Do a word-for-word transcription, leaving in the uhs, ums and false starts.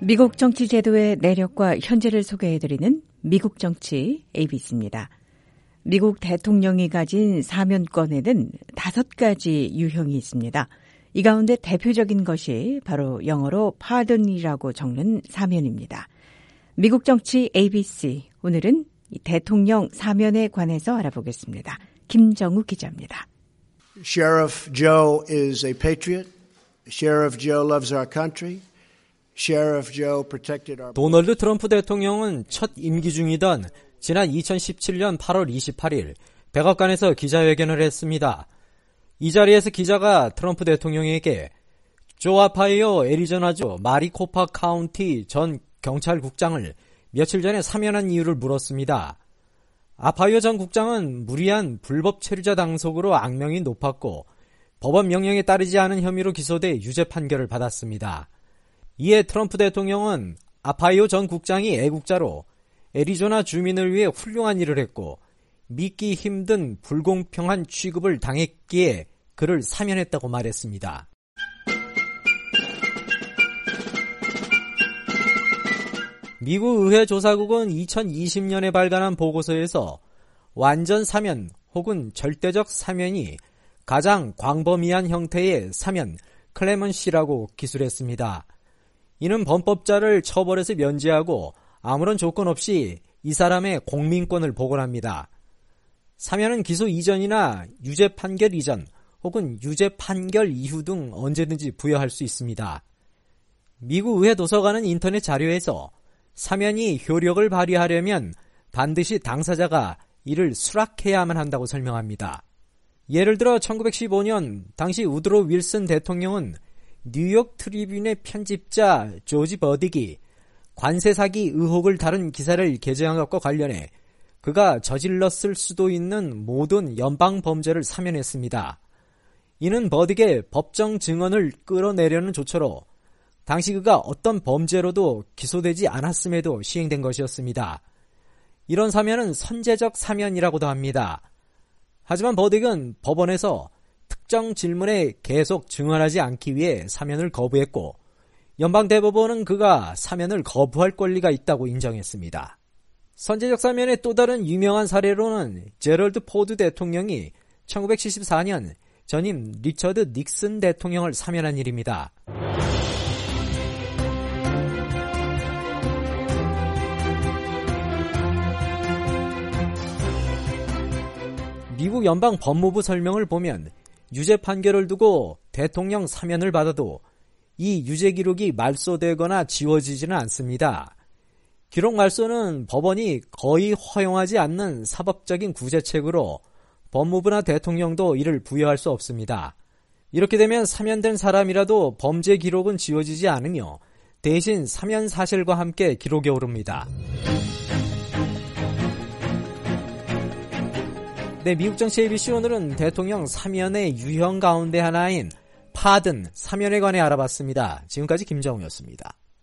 미국 정치 제도의 내력과 현재를 소개해드리는 미국 정치 에이비씨입니다. 미국 대통령이 가진 사면권에는 다섯 가지 유형이 있습니다. 이 가운데 대표적인 것이 바로 영어로 pardon이라고 적는 사면입니다. 미국 정치 에이비씨, 오늘은 대통령 사면에 관해서 알아보겠습니다. 김정우 기자입니다. Sheriff Joe is a patriot. Sheriff Joe loves our country. Sheriff Joe protected our... 도널드 트럼프 대통령은 첫 임기 중이던 지난 이천십칠년 팔월 이십팔일 백악관에서 기자회견을 했습니다. 이 자리에서 기자가 트럼프 대통령에게 조 아파이오 애리조나주 마리코파 카운티 전 경찰국장을 며칠 전에 사면한 이유를 물었습니다. 아파이오 전 국장은 무리한 불법 체류자 당속으로 악명이 높았고 법원 명령에 따르지 않은 혐의로 기소돼 유죄 판결을 받았습니다. 이에 트럼프 대통령은 아파이오 전 국장이 애국자로 애리조나 주민을 위해 훌륭한 일을 했고 믿기 힘든 불공평한 취급을 당했기에 그를 사면했다고 말했습니다. 미국 의회 조사국은 이천이십년에 발간한 보고서에서 완전 사면 혹은 절대적 사면이 가장 광범위한 형태의 사면 클레먼시라고 기술했습니다. 이는 범법자를 처벌에서 면제하고 아무런 조건 없이 이 사람의 공민권을 복원합니다. 사면은 기소 이전이나 유죄 판결 이전 혹은 유죄 판결 이후 등 언제든지 부여할 수 있습니다. 미국 의회 도서관은 인터넷 자료에서 사면이 효력을 발휘하려면 반드시 당사자가 이를 수락해야만 한다고 설명합니다. 예를 들어 천구백십오년 당시 우드로 윌슨 대통령은 뉴욕 트리뷴의 편집자 조지 버딕이 관세 사기 의혹을 다룬 기사를 게재한 것과 관련해 그가 저질렀을 수도 있는 모든 연방 범죄를 사면했습니다. 이는 버딕의 법정 증언을 끌어내려는 조처로 당시 그가 어떤 범죄로도 기소되지 않았음에도 시행된 것이었습니다. 이런 사면은 선제적 사면이라고도 합니다. 하지만 버딕은 법원에서 특정 질문에 계속 증언하지 않기 위해 사면을 거부했고 연방대법원은 그가 사면을 거부할 권리가 있다고 인정했습니다. 선제적 사면의 또 다른 유명한 사례로는 제럴드 포드 대통령이 천구백칠십사년 전임 리처드 닉슨 대통령을 사면한 일입니다. 미국 연방 법무부 설명을 보면 유죄 판결을 두고 대통령 사면을 받아도 이 유죄 기록이 말소되거나 지워지지는 않습니다. 기록 말소는 법원이 거의 허용하지 않는 사법적인 구제책으로 법무부나 대통령도 이를 부여할 수 없습니다. 이렇게 되면 사면된 사람이라도 범죄 기록은 지워지지 않으며 대신 사면 사실과 함께 기록에 오릅니다. 네, 미국 정치 에이비씨 오늘은 대통령 사면의 유형 가운데 하나인 파든, 사면에 관해 알아봤습니다. 지금까지 김정우였습니다.